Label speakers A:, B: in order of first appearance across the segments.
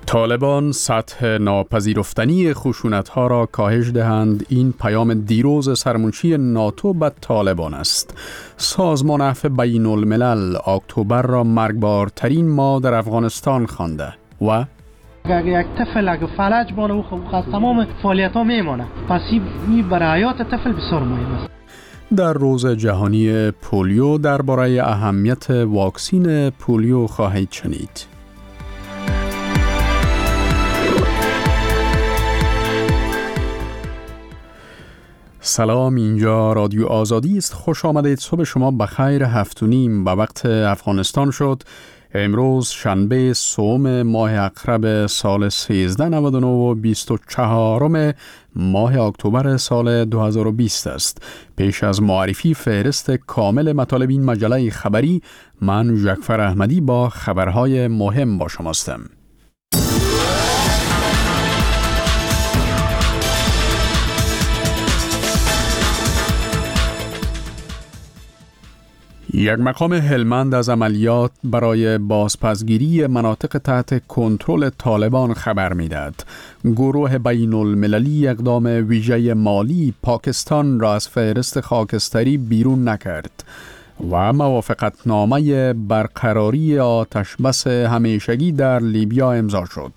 A: طالبان سطح ناپذیرفتنی خشونت‌ها را کاهش دهند. این پیام دیروز سرمنشی ناتو به طالبان است. سازمان عفو بین الملل اکتبر را مرگبارترین ماه در افغانستان خوانده و
B: اگر یک طفل اگر فلج بانه او از تمام فعالیت ها میمانه، پس این برای حیات طفل بسیار مهم است.
A: در روز جهانی پولیو درباره اهمیت واکسین پولیو خواهید شنید. سلام، اینجا رادیو آزادی است. خوش آمدید. صبح شما بخیر. 7:30 به وقت افغانستان شد. امروز شنبه سوم ماه اقرب سال 1399 و 24 ماه اکتبر سال 2020 است. پیش از معرفی فهرست کامل مطالب این مجله خبری، من ژکفر احمدی با خبرهای مهم با شماستم. یک مقام هلمند از عملیات برای بازپسگیری مناطق تحت کنترل طالبان خبر می‌دهد. گروه بین المللی اقدام ویژه مالی پاکستان را از فهرست خاکستری بیرون نکرد و موافقتنامه برقراری آتشبس همیشگی در لیبیا امضا شد.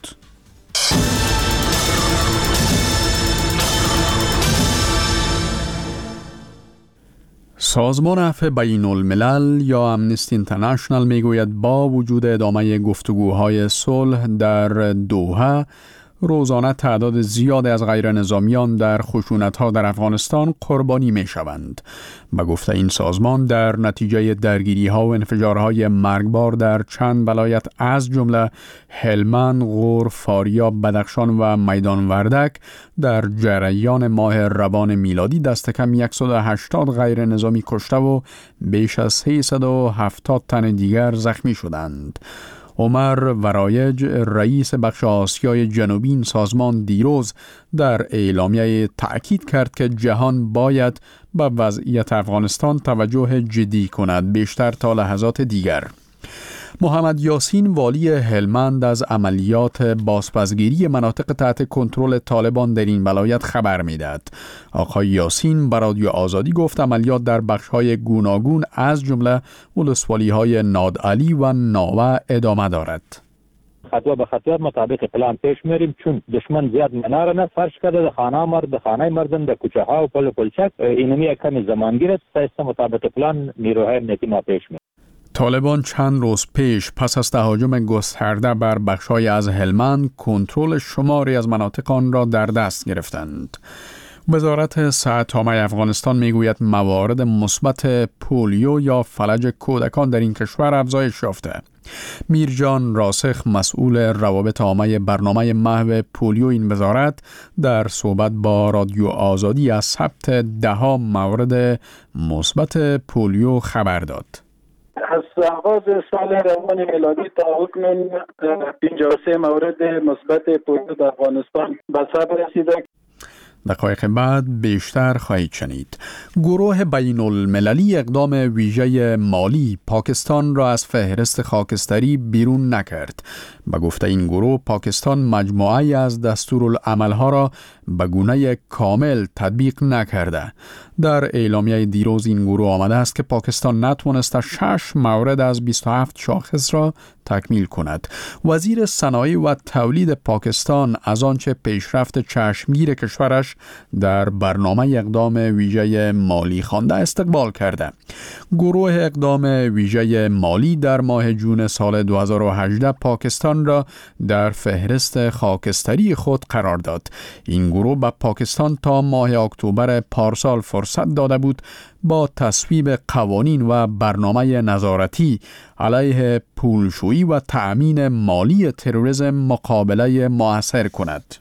A: سازمان عفو بین الملل یا امنستی اینترنشنال میگوید با وجود ادامه گفتگوهای صلح در دوحه، روزانه تعداد زیاد از غیر نظامیان در خشونت‌ها در افغانستان قربانی می‌شوند. به گفته این سازمان، در نتیجه درگیری‌ها و انفجارهای مرگبار در چند ولایت از جمله هلمند، غور، فاریاب، بدخشان و میدان وردک در جریان ماه روان میلادی دست کم 180 غیر نظامی کشته و بیش از 370 تن دیگر زخمی شدند. عمر ورایج، رئیس بخش آسیای جنوبی این سازمان، دیروز در اعلامیه تأکید کرد که جهان باید به وضعیت افغانستان توجه جدی کند، بیشتر تا لحظات دیگر. محمد یاسین، والی هلمند، از عملیات بازپسگیری مناطق تحت کنترل طالبان در این ولایت خبر می‌دهد. آقای یاسین به رادیو آزادی گفت عملیات در بخش‌های گوناگون از جمله ولسوالی‌های نادعلی و ناوه ادامه دارد.
C: خطوه به خطوه مطابق پلان پیش میریم، چون دشمن زیاد مناره نه فرش کرده در خانه مردم در کوچه ها و پل پلچک اینمی کمی زمان گیرد تا مطابق پلان نیروهای امنیتی ما پیش میریم.
A: طالبان چند روز پیش پس از تهاجم گسترده بر بخش‌های از هلمند کنترل شماری از مناطق آن را در دست گرفتند. وزارت صحت عامه افغانستان میگوید موارد مثبت پولیو یا فلج کودکان در این کشور افزایش یافته. میرجان راسخ، مسئول روابط عامه برنامه محو پولیو این وزارت، در صحبت با رادیو آزادی از ثبت 10 مورد مثبت پولیو خبر داد.
D: از آغاز سال روان میلادی تا حکم 53 مورد مثبت پولیو در افغانستان به ثبت رسیده.
A: دقایق بعد بیشتر خواهید شنید. گروه بین المللی اقدام ویژه مالی پاکستان را از فهرست خاکستری بیرون نکرد. به گفته این گروه، پاکستان مجموعه‌ای از دستورالعمل‌ها را به گونه کامل تطبیق نکرده. در اعلامیه دیروز این گروه آمده است که پاکستان نتوانسته 6 مورد از 27 شاخص را تکمیل کند. وزیر صنایع و تولید پاکستان از آنچه پیشرفت چشمگیر کشورش در برنامه اقدام ویژه مالی خوانده استقبال کرده. گروه اقدام ویژه مالی در ماه جون سال 2018 پاکستان را در فهرست خاکستری خود قرار داد. این گروه به پاکستان تا ماه اکتبر پارسال فرصت داده بود با تصویب قوانین و برنامه نظارتی علیه پولشویی و تأمین مالی تروریسم مقابله مؤثر کند.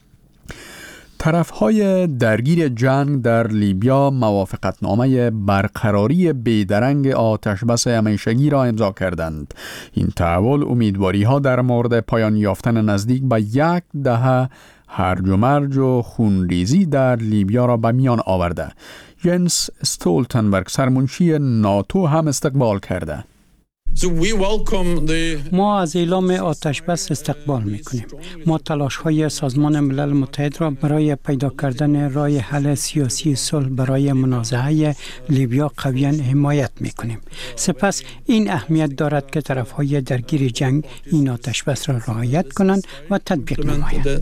A: طرف‌های درگیر جنگ در لیبیا موافقتنامه برقراری بیدرنگ آتشبس همیشگی را امضا کردند. این تحول امیدواری‌ها در مورد پایان یافتن نزدیک به 10 دهه هرج و مرج و خونریزی در لیبیا را به میان آورده. ینس استولتنبرگ، سرمنشی ناتو، هم استقبال کرده.
E: ما از اعلام آتش بس استقبال میکنیم. ما تلاش‌های سازمان ملل متحد را برای پیدا کردن راه حل سیاسی صلح برای منازعه لیبیا قویاً حمایت میکنیم. سپس این اهمیت دارد که طرف‌های درگیر جنگ این آتش بس را رعایت کنند و تطبیق نمایند.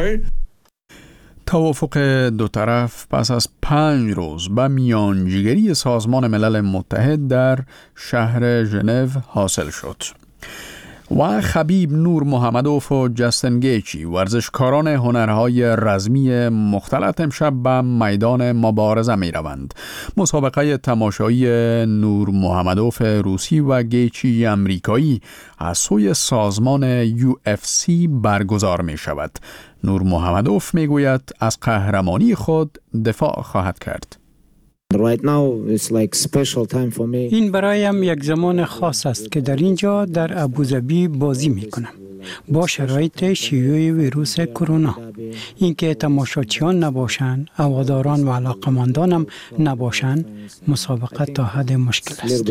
A: توافق دو طرف پس از 5 روز به میانجیگری سازمان ملل متحد در شهر ژنو حاصل شد. و خبیب نور محمدوف و جستن گیچی ورزشکاران هنرهای رزمی مختلط امشب به میدان مبارزه می روند. مسابقه تماشایی نور محمدوف روسی و گیچی امریکایی از سوی سازمان UFC برگزار می شود. نور محمدوف می گوید از قهرمانی خود دفاع خواهد کرد.
E: این برایم یک زمان خاص است که در اینجا در ابوظبی بازی می کنم با شرایط شیوع ویروس کرونا. اینکه تماشاچیان نباشند، هواداران و علاقمندانم نباشند، مسابقه تا حد مشکل است.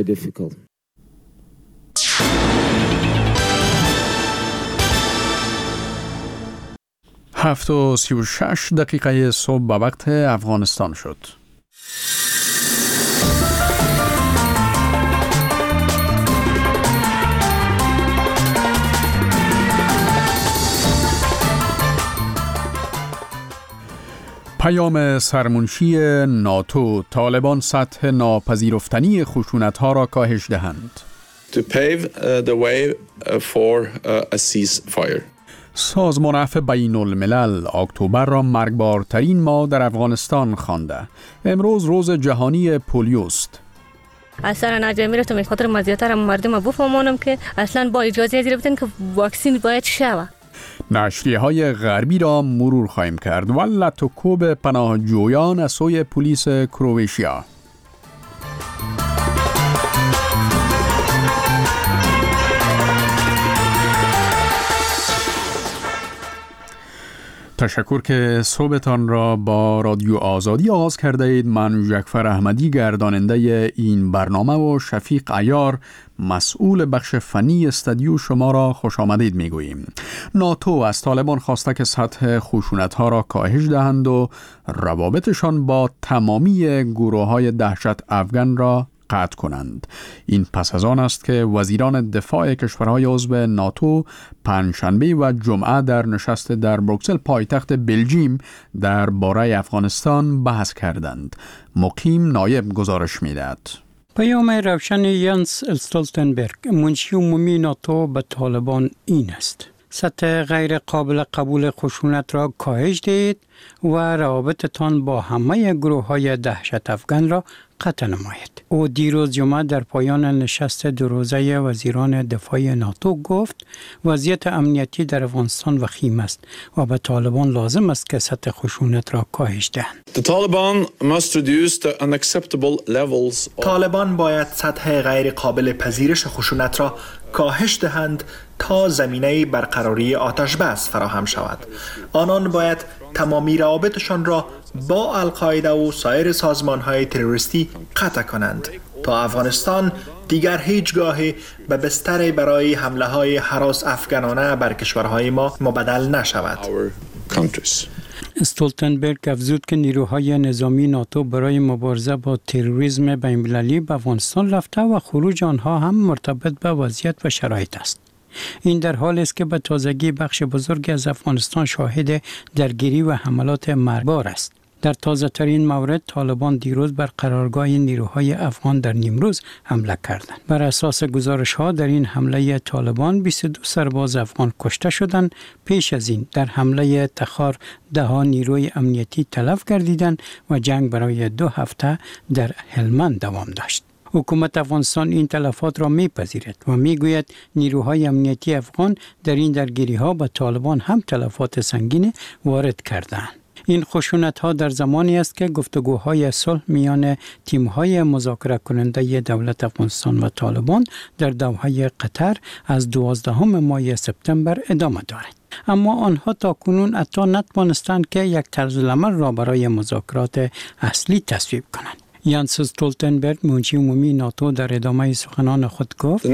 A: 7:36 صبح به وقت افغانستان شد. پیام سرمنشی ناتو: طالبان سطح ناپذیرفتنی خشونت‌ها را کاهش دهند.
F: To pave the way for a ceasefire.
A: سازمان عفو بین الملل اکتبر را مرگبارترین ماه در افغانستان خوانده. امروز روز جهانی پولیوست.
G: اثر ناجمی را تو میخاطر مزیتر مردم بفهمانم که اصلا با اجازه ازیر بودن که واکسین باید شوه.
A: نشریه‌های غربی را مرور خواهیم کرد. و لطوکوب پناهجویان از سوی پلیس کرواتیا. تشکر که صبحتان را با رادیو آزادی آغاز کرده اید. من جعفر احمدی گرداننده این برنامه و شفیق عیار مسئول بخش فنی استودیو شما را خوش آمدید میگوییم. ناتو از طالبان خواسته که سطح خشونت‌ها را کاهش دهند و روابطشان با تمامی گروه‌های دهشت افغان را قطع کنند. این پس از آن است که وزیران دفاع کشورهای عضو ناتو پنجشنبه و جمعه در نشست در بروکسل پایتخت بلژیم درباره افغانستان بحث کردند. مقیم نایب گزارش می‌دهد.
E: پیام روشن یانس استولتنبرگ منشی عمومی ناتو به طالبان این است: سطح غیر قابل قبول خشونت را کاهش دهید و روابطتان با همه گروه‌های دهشت افغان را قطع نمایید. او دیروز جمعه در پایان نشست دو روزه وزیران دفاع ناتو گفت وضعیت امنیتی در افغانستان وخیم است و به طالبان لازم است که سطح خشونت را کاهش دهند.
H: طالبان باید سطح غیر قابل پذیرش خشونت را کاهش دهند تا زمینه برقراری آتش بس فراهم شود. آنان باید تمامی روابطشان را با القاعده و سایر سازمان‌های تروریستی قطع کنند تا افغانستان دیگر هیچگاه به بستر برای حمله‌های هراس افغانانه بر کشورهای ما مبدل نشود.
E: استولتنبرگ افزود که نیروهای نظامی ناتو برای مبارزه با تروریسم بین‌المللی به افغانستان رفته و خروج آنها هم مرتبط به وضعیت و شرایط است. این در حالی است که به تازگی بخش بزرگی از افغانستان شاهد درگیری و حملات مرگبار است. در تازه ترین مورد طالبان دیروز بر قرارگاه نیروهای افغان در نیمروز حمله کردند. بر اساس گزارش ها در این حمله طالبان 22 سرباز افغان کشته شدند. پیش از این در حمله تخار 10 نیروی امنیتی تلف گردیدند و جنگ برای 2 هفته در هلمند دوام داشت. حکومت افغانستان این تلفات را میپذیرد و میگوید نیروهای امنیتی افغان در این درگیری ها به طالبان هم تلفات سنگین وارد کردند. این خشونت‌ها در زمانی است که گفتگوهای صلح میان تیم‌های مذاکره کننده دولت افغانستان و طالبان در دوحه قطر از 12 ماه سپتامبر ادامه دارد. اما آنها تاکنون حتی نتوانستند که یک طرزالعمل را برای مذاکرات اصلی تصویب کنند. یانس استولتنبرگ منشی عمومی ناتو در ادامه سخنان خود گفت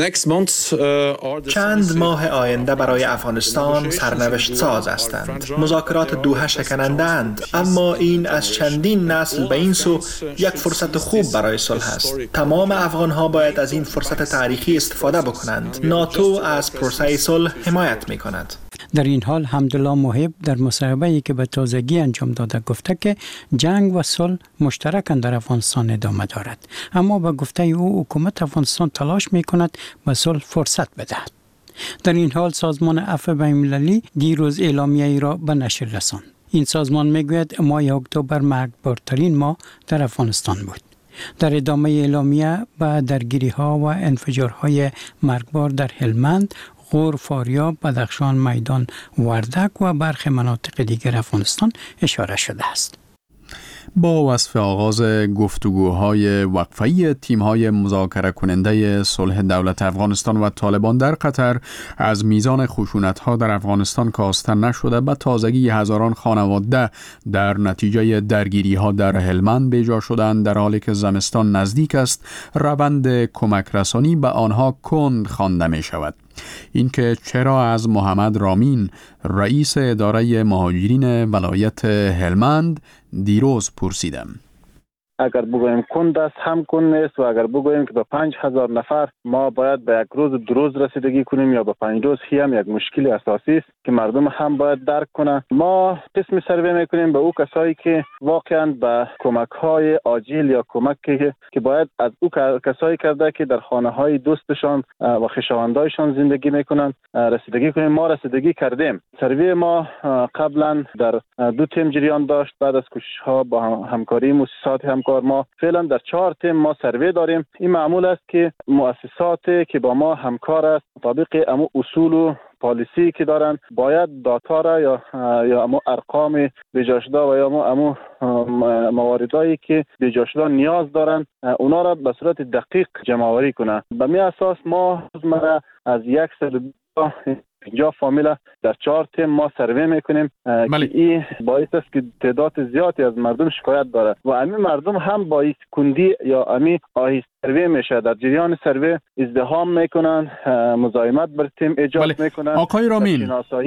H: چند ماه آینده برای افغانستان سرنوشت ساز هستند. مذاکرات دوحه شکننده اند، اما این از چندین نسل به این سو یک فرصت خوب برای صلح است. تمام افغانها باید از این فرصت تاریخی استفاده بکنند. ناتو از پروسه صلح حمایت می کند.
E: در این حال حمدالله محب در مصاحبه‌ای که به تازگی انجام داده گفته که جنگ و صلح مشترکاً در افغانستان ادامه دارد، اما به گفته او حکومت افغانستان تلاش می کند به صلح فرصت بدهد. در این حال سازمان عفو بین‌المللی دیروز اعلامیه ای را به نشر رساند. این سازمان میگوید ماه اکتبر مرگبارترین ماه در افغانستان بود. در ادامه اعلامیه به درگیری‌ها و انفجارهای مرگبار در هلمند، غور، فاریاب، بدخشان، میدان وردک و برخی مناطق دیگر افغانستان اشاره شده است.
A: با وصف آغاز گفتگوهای وقفه‌ای تیم‌های مذاکره کننده صلح دولت افغانستان و طالبان در قطر از میزان خشونت‌ها در افغانستان کاسته نشده، به تازگی هزاران خانواده در نتیجه درگیری‌ها در هلمند بیجا شدند، در حالی که زمستان نزدیک است. روند کمک رسانی به آنها کند خوانده می‌شود. اینکه چرا از محمد رامین، رئیس اداره مهاجرین ولایت هلمند، دیروز پرسیدم.
D: اگر بگوییم کند است هم کند نیست، و اگر بگوییم که به 5000 نفر ما باید به یک روز دو روز رسیدگی کنیم یا به 5 روز، هم یک مشکل اساسی است که مردم هم باید درک کنند. ما قسم سروی میکنیم به او کسایی که واقعا به کمک های عاجل یا کمک که باید از او کسایی کرده که در خانه های دوستشان و خویشاوندایشان زندگی میکنند رسیدگی کنیم. ما رسیدگی کردیم. سروی ما قبلا در 2 تیم جریان داشت. بعد از کوشش ها با همکاری مؤسسات همکار ما فعلا در 4 تیم ما سروی داریم. این معمول است که مؤسساتی که با ما همکار است مطابق امو اصول و پالیسی که دارن باید داتا را یا امو ارقام بیجا شده و یا امو مواردایی که بیجا شده نیاز دارن اونا را به صورت دقیق جمع آوری کنه. به می اساس ما روزمره از 150 فامیل در 4 تیم ما سروی میکنیم که این باعث است که تعداد زیادی از مردم شکایت داره و همین مردم هم با این کندی یا همین آهسته سروی میشه. در جریان سروی ازدحام میکنن، مزاحمت بر تیم ایجاد میکنن.
A: آقای رامین،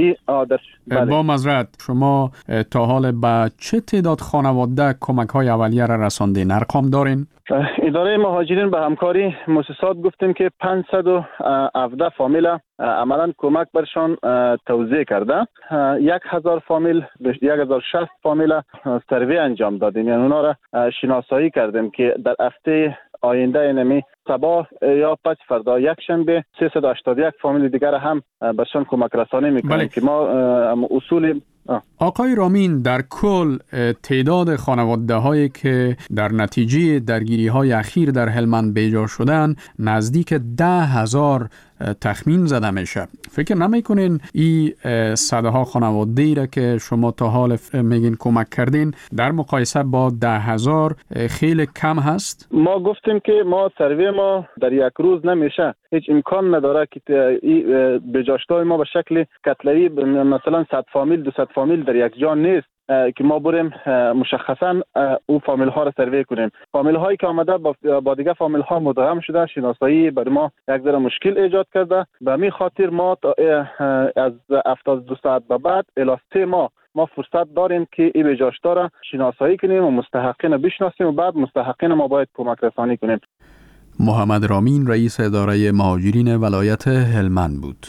A: با معذرت، شما تا حال به چه تعداد خانواده کمک های اولیه را رساندین؟ ارقام دارین؟
D: اداره مهاجرین به همکاری مؤسسات گفتیم که 517 فامیل عملا کمک برشان توزیع کرده. 1000 فامیل 1060 فامیل سروی انجام دادیم، یعنی اونا را شناسایی کردیم که در هفته آینده اینمی صباح یا پس فردا یک شنبه 381 فامیل دیگر هم برشان کمک رسانی میکنیم که ما اصول.
A: آقای رامین، در کل تعداد خانواده هایی که در نتیجه درگیری های اخیر در هلمند بیجا شدن نزدیک 10,000 تخمین زده میشه. فکر نمیکنین این صدها خانواده ای را که شما تا حال میگین کمک کردین در مقایسه با 10,000 خیلی کم هست؟
D: ما گفتیم که ما سروی ما در یک روز نمیشه، هیچ امکان نداره که بیجاشتای ما به شکل کتله‌ای مثلا 100 فامیل 200 فامیل در یک جا نیست که ما بریم مشخصا او فامیل ها را سروی کنیم. فامیل هایی که آمده با دیگه فامیل ها مدغم شده، شناسایی برای ما یک ذره مشکل ایجاد کرده. به همین خاطر ما از 72 ساعت به بعد الی 3 ماه ما فرصت داریم که این بیجاشتا را شناسایی کنیم و مستحقین بشناسیم و بعد مستحقین ما باید کمک رسانی کنیم.
A: محمد رامین، رئیس اداره مهاجرین ولایت هلمند بود.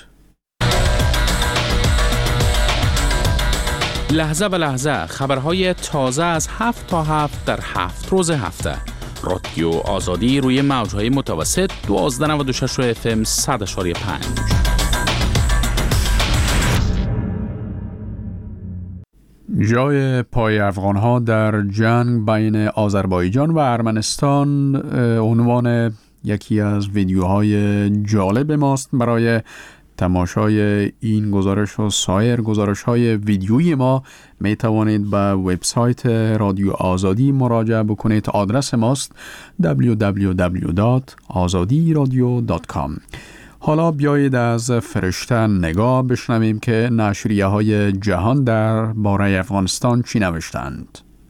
I: لحظه به لحظه خبرهای تازه از 7 تا 7 در 7 روز هفته. رادیو آزادی روی موجهای متوسط 1296 FM 100.5.
A: جای پای افغانها در جنگ بین آذربایجان و ارمنستان عنوان یکی از ویدیوهای جالب ماست. برای تماشای این گزارش و سایر گزارش‌های ویدیویی ما می توانید به وبسایت رادیو آزادی مراجعه بکنید. آدرس ماست www.azadiradio.com. حالا بیایید از فرشته نگاه بشنویم که نشریه‌های جهان در باره افغانستان چی نوشتند.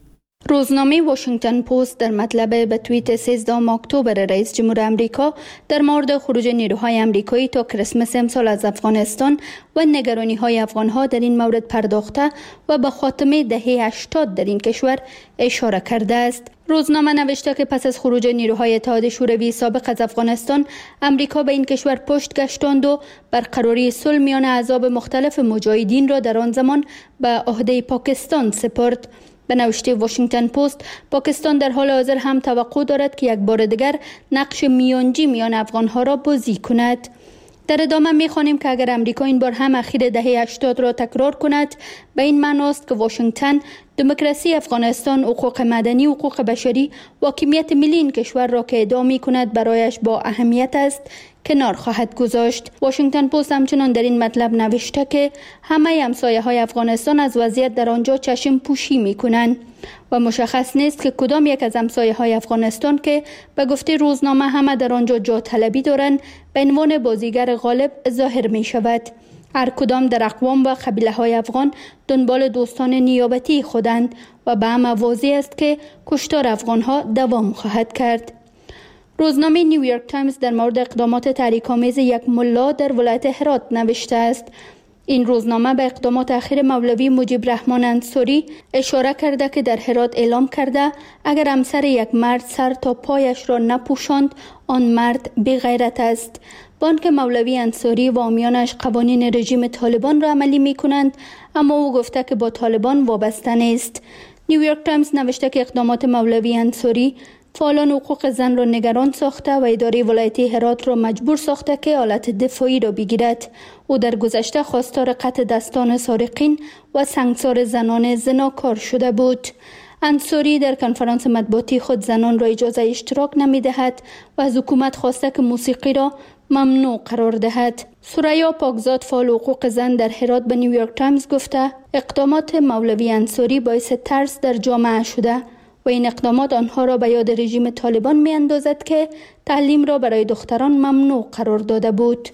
J: روزنامه واشنگتن پست در مطلب به توییت 13 اکتبر رئیس جمهور امریکا در مورد خروج نیروهای امریکایی تا کریسمس امسال از افغانستان و نگرانی‌های افغان‌ها در این مورد پرداخته و به خاتمه دهه 80 در این کشور اشاره کرده است. روزنامه نوشته که پس از خروج نیروهای اتحاد شوروی سابق از افغانستان، امریکا به این کشور پشت گشتاند و برقراری صلح میان احزاب مختلف مجاهدین را در آن زمان به عهده پاکستان سپرد. به نوشته واشنگتن پست، پاکستان در حال حاضر هم توقع دارد که یک بار دیگر نقش میانجی میان افغانها را بازی کند. در ادامه می‌خوانیم که اگر امریکا این بار هم اخیر دهه 80 را تکرار کند، به این معنی است که واشنگتن دموکراسی افغانستان، حقوق مدنی، حقوق بشری و حاکمیت ملی این کشور را که ادعا می‌کند برایش با اهمیت است کنار خواهد گذاشت. واشنگتن پست همچنان در این مطلب نوشته که همه همسایه‌های افغانستان از وضعیت در آنجا چشم پوشی می‌کنند و مشخص نیست که کدام یک از همسایه‌های افغانستان که به گفته روزنامه همه در آنجا جا طلبی دارند به عنوان بازیگر غالب ظاهر می‌شود. هر کدام در اقوام و قبیله‌های افغان دنبال دوستان نیابتی خودند و به همه واضح است که کشتار افغان‌ها دوام خواهد کرد. روزنامه نیویورک تایمز در مورد اقدامات تحریک‌آمیز یک ملا در ولایت هرات نوشته است. این روزنامه به اقدامات اخیر مولوی مجیب رحمان انصاری اشاره کرده که در هرات اعلام کرده اگر همسر یک مرد سر تا پایش را نپوشاند، آن مرد بی غیرت است. بانک مولوی انصاری و حامیانش قوانین رژیم طالبان را عملی می کنند، اما او گفته که با طالبان وابسته نیست. نیویورک تایمز نوشته که اقدامات مولوی انصاری فعالان حقوق زن را نگران ساخته و اداره ولایتی هرات را مجبور ساخته که حالت دفاعی را بگیرد. او در گذشته خواستار قطع دستان سارقین و سنگسار زنان زناکار شده بود. انصاری در کنفرانس مطبوعاتی خود زنان را اجازه اشتراک نمی دهد و از حکومت خواسته که موسیقی را ممنوع قرار دهد. سریا پاکزاد فعال حقوق زن در هرات به نیویورک تایمز گفته اقدامات مولوی انصاری باعث ترس در جامعه شده و این اقدامات آنها را به یاد رژیم طالبان می اندازد که تعلیم را برای دختران ممنوع قرار داده بود.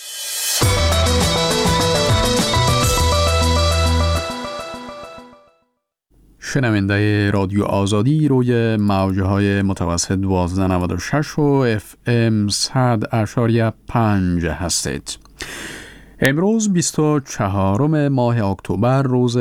A: شنونده رادیو آزادی روی موجهای متوسط 1296 و FM 100.5 هستید. امروز 24 ماه اکتبر روز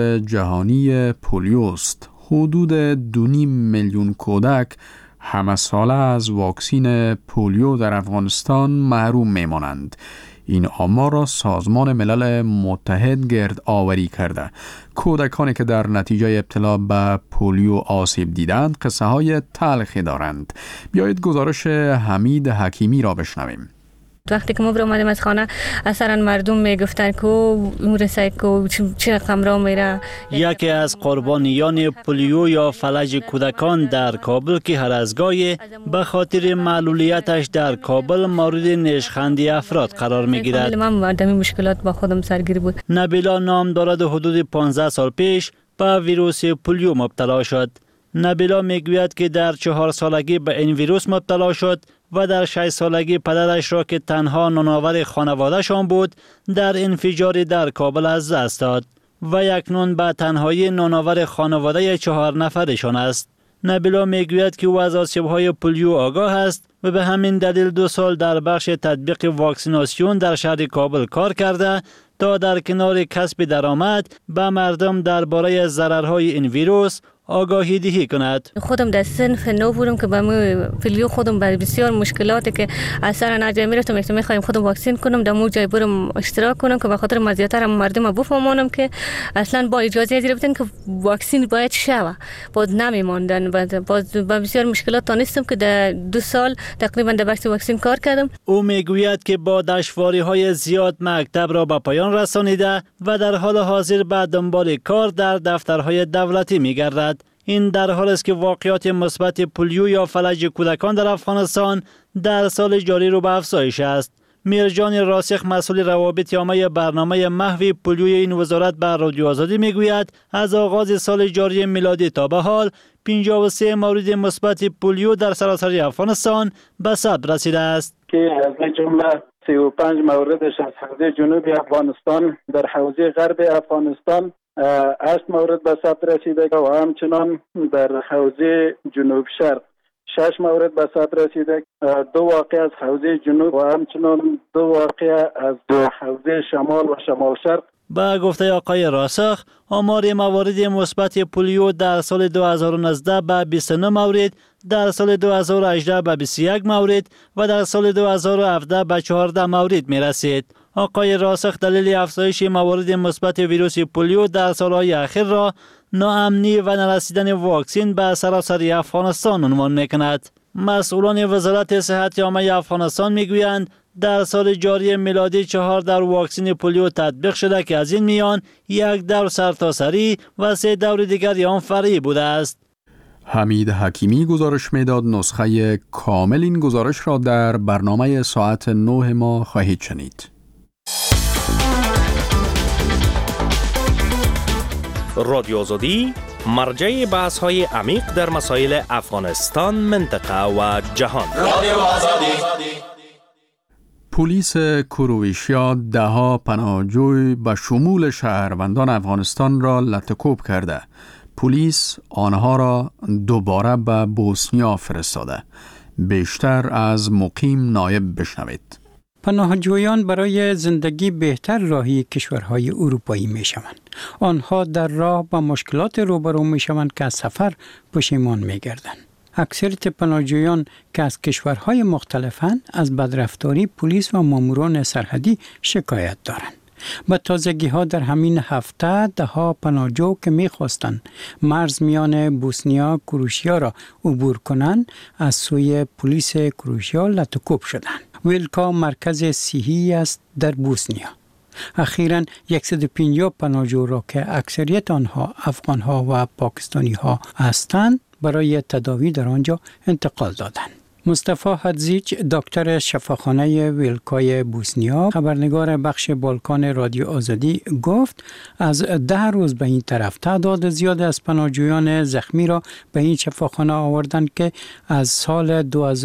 A: جهانی پولیوست. حدود 2.5 میلیون کودک همه ساله از واکسین پولیو در افغانستان محروم میمانند. این آمار را سازمان ملل متحد گرد آوری کرده. کودکانی که در نتیجه ابتلا به پولیو آسیب دیدند قصه های تلخی دارند. بیایید گزارش حمید حکیمی را بشنویم.
G: وقتی که ما برآمدیم از خانه اثرا مردم میگفتن که اون رسای که چه رقم را میره.
K: یکی از قربانیان پولیو یا فلج کودکان در کابل که هر از گاهی به خاطر معلولیتش در کابل مورد نشخندی افراد قرار میگیرد.
G: من مردمی مشکلات با خودم سرگیر بود.
K: نبیلا نام دارد حدود 15 سال پیش به ویروس پولیو مبتلا شد. نبیلا میگوید که در 4 سالگی به این ویروس مبتلا شد و در 6 سالگی پدرش را که تنها نانآور خانواده‌شان بود در انفجاری در کابل از دست داد و اکنون به تنهایی نانآور خانواده 4 نفرشان است. نبیلا میگوید که او از آسیب‌های پولیو آگاه است و به همین دلیل 2 سال در بخش تطبیق واکسیناسیون در شهر کابل کار کرده تا در کنار کسب درآمد به مردم درباره ضررهای این ویروس آگاهی دهی کند.
G: خودم در صنف نو بودم که با پولیو خودم با بسیار مشکلاتی که اثر ناجای میرفتم میخوایم خودم واکسین کنم در مو جای برم اشتراک کنم که به خاطر مزیت‌تر مردم بفهمونم که اصلا با اجازه گرفتن که واکسین باید شوه باز نمیماندن. باز با بسیار مشکلات تونستم که در 2 سال تقریبا در بخش واکسین کار کردم.
K: او میگوید که با دشواری‌های زیاد مکتب را به پایان رسانیده و در حال حاضر به دنبال کار در دفترهای دولتی میگردد. این در حال است که واقعات مثبت پولیو یا فلج کودکان در افغانستان در سال جاری رو به افزایش است. میرجان راسخ مسئول روابط عامه برنامه محو پولیو این وزارت به رادیو آزادی میگوید از آغاز سال جاری میلادی تا به حال 53 مورد مثبت پولیو در سراسر افغانستان به ثبت رسیده است
D: که از جمله 35 موردش از حوزه جنوبی افغانستان در حوزه غرب افغانستان 8 مورد به ثبت رسیده و همچنان در حوزه جنوب شرق 6 مورد به ثبت رسیده، 2 واقعه از حوزه جنوب و همچنان 2 واقعه از حوزه شمال و شمال شرق.
K: با گفته آقای راسخ، آمار موارد مثبت پولیو در سال 2019 به 29 مورد، در سال 2018 به 21 مورد و در سال 2017 به 14 مورد می رسید. آقای راسخ دلیل افزایش موارد مثبت ویروس پولیو در سالهای اخیر را ناامنی و نرسیدن واکسن به سراسر افغانستان عنوان می کند. مسئولان وزارت صحت عامه افغانستان می گویند در سال جاری میلادی 4 دور واکسن پولیو تطبیق شده که از این میان 1 دور سرتاسری و 3 دور دیگر آن فرعی بوده است.
A: حمید حکیمی گزارش میداد. نسخه کامل این گزارش را در برنامه ساعت 9 ما خواهید شنید.
L: رادیو آزادی مرجع بحث‌های عمیق در مسائل افغانستان، منطقه و جهان. رادیو آزادی.
A: پلیس کرواتیا ده‌ها پناهجوی به شمول شهروندان افغانستان را لطکوب کرده. پلیس آنها را دوباره به بوسنیا فرستاده. بیشتر از مقیم نایب بشنوید.
E: پناهجویان برای زندگی بهتر راهی کشورهای اروپایی می شوند. آنها در راه با مشکلات روبرو می شوند که از سفر پشیمان می گردند. اکثریت پناهجویان که از کشورهای مختلفند از بدرفتاری پلیس و ماموران سرحدی شکایت دارند. به تازگی ها در همین هفته ده‌ها پناهجو که می خواستند مرز میان بوسنیا کرواتیا را عبور کنند از سوی پلیس کرواتیا لطکوب شدند. ویلکا مرکز صحی است در بوسنیا. اخیراً 150 پناهجو را که اکثریت آنها افغان‌ها و پاکستانی‌ها هستند برای تداوی در آنجا انتقال دادند. مصطفی حدزیچ دکتر شفاخانه ویلکای بوسنیا خبرنگار بخش بالکان رادیو آزادی گفت از 10 روز به این طرف تعداد زیاد از پناهجویان زخمی را به این شفاخانه آوردند که از سال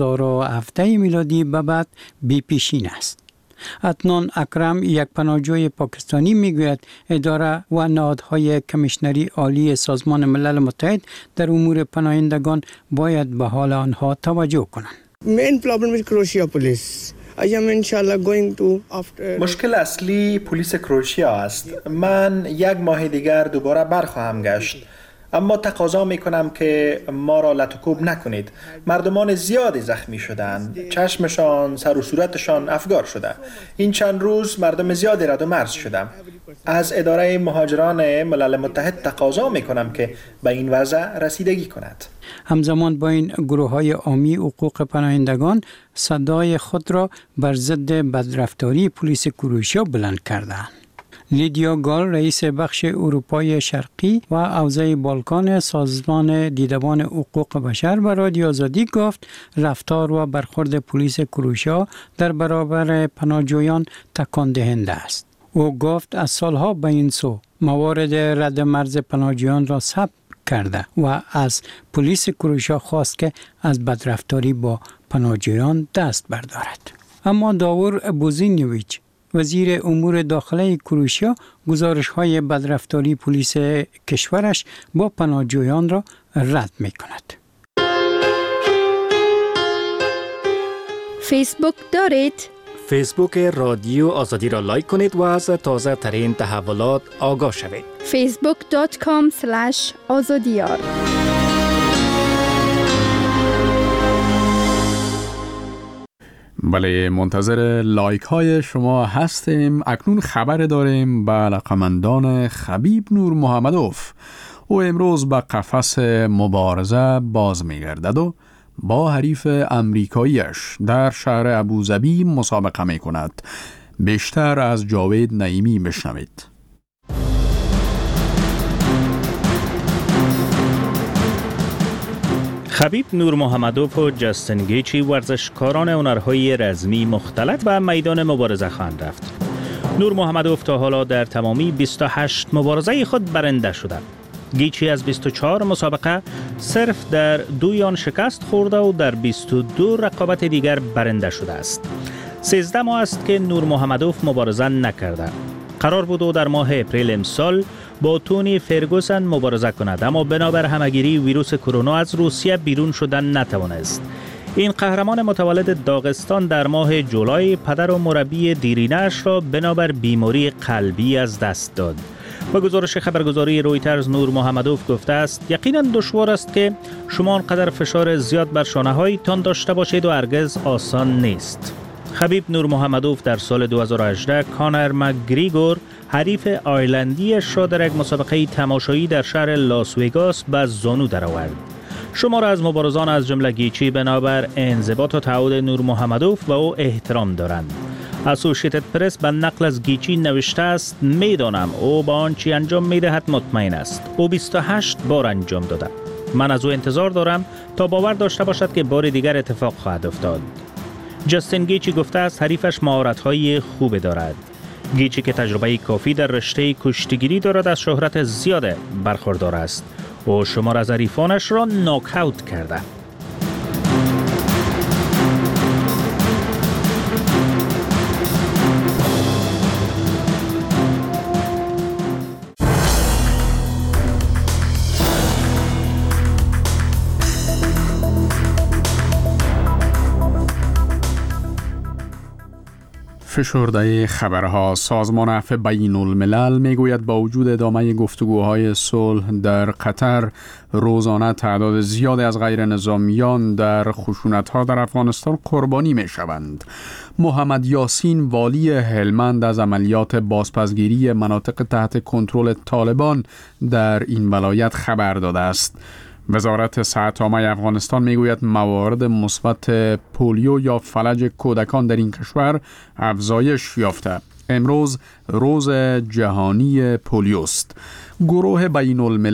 E: 2017 میلادی به بعد بی پیشین است. عدنان اکرم یک پناهجوی پاکستانی میگوید اداره و نهادهای کمیشنری عالی سازمان ملل متحد در امور پناهندگان باید به حال آنها توجه کنند.
M: Main problem is Croatia police. I am inshallah going to after.
H: مشکل اصلی پلیس کرواتیا است. من 1 ماه دیگر دوباره برخواهم گشت. اما تقاضا میکنم که ما را لطکوب نکنید. مردمان زیادی زخمی شدند. چشمشان، سر و صورتشان افگار شده. این چند روز مردم زیادی رد و مرز شدم. از اداره مهاجران ملل متحد تقاضا میکنم که به این وضع رسیدگی کند.
E: همزمان با این گروه‌های عامی حقوق پناهندگان صدای خود را بر ضد بدرفتاری پلیس کرواتیا بلند کردند. لیدیا گال رئیس بخش اروپای شرقی و حوزه بالکان سازمان دیدبان حقوق بشر به رادیو آزادی گفت رفتار و برخورد پلیس کرواتیا در برابر پناهجویان تکان دهنده است. او گفت از سالها به این سو موارد رد مرز پناهجویان را ثبت کرده و از پلیس کرواتیا خواست که از بدرفتاری با پناهجویان دست بردارد. اما داور بوزینیویچ وزیر امور داخلی کرواتیا گزارش‌های بدرفتاری پلیس کشورش با پناهجویان را رد می‌کند.
J: فیسبوک دارید؟
L: فیسبوک رادیو آزادی را لایک کنید و از تازه ترین تحولات آگاه شوید.
J: facebook.com/azadiyar.
A: بله، منتظر لایک های شما هستیم. اکنون خبر داریم به علاقمندان خبیب نور محمدوف. او امروز به قفس مبارزه باز میگردد و با حریف امریکاییش در شهر ابوظبی مسابقه می کند. بیشتر از جاوید نعیمی بشنوید.
L: خبیب نور محمدوف و جاستین گیچی ورزشکاران هنرهای رزمی مختلط به میدان مبارزه خواهند رفت. نور محمدوف تا حالا در تمامی 28 مبارزه خود برنده شده. گیچی از 24 مسابقه صرف در 2 آن شکست خورده و در 22 رقابت دیگر برنده شده است. 13 ماه است که نور محمدوف مبارزه نکرده. قرار بود در ماه اپریل امسال با تونی فرگوسن مبارزه کند، اما بنابر همگیری ویروس کرونا از روسیه بیرون شدن نتوانست. این قهرمان متولد داغستان در ماه جولای پدر و مربی دیرینه‌اش را بنابر بیماری قلبی از دست داد. با گزارش خبرگزاری رویترز نور محمدوف گفته است یقینا دشوار است که شما آنقدر فشار زیاد بر شانه‌هایتان داشته باشید و هرگز آسان نیست. خبیب نور محمدوف در سال 2018 کانر مکگریگور حریف آیرلندیش را در یک مسابقه تماشایی در شهر لاس وگاس به زانو درآورد. شمار از مبارزان از جمله گیچی بنابر انضباط و تعهد نور محمدوف به او احترام دارند. اسوشیتد پرس به نقل از گیچی نوشته است میدانم او با آنچه انجام میدهد مطمئن است. او 28 بار انجام داده. من از او انتظار دارم تا باور داشته باشد که بار دیگر اتفاق خواهد افتاد. جاستین گیچی گفته است حریفش مهارت‌های خوب دارد. گیچی که تجربه کافی در رشته کشتیگیری دارد از شهرت زیاد برخوردار است. او شمار از حریفانش را ناک اوت کرده.
A: فشرده خبرها. سازمان عفو بین الملل میگوید با وجود ادامه گفتگوهای صلح در قطر روزانه تعداد زیادی از غیر نظامیان در خشونت‌ها در افغانستان قربانی می‌شوند. محمد یاسین والی هلمند از عملیات بازپسگیری مناطق تحت کنترل طالبان در این ولایت خبر داده است. وزارت صحت عامه افغانستان میگوید موارد مثبت پولیو یا فلج کودکان در این کشور افزایش یافته. امروز روز جهانی پولیوست. گروه بین الملل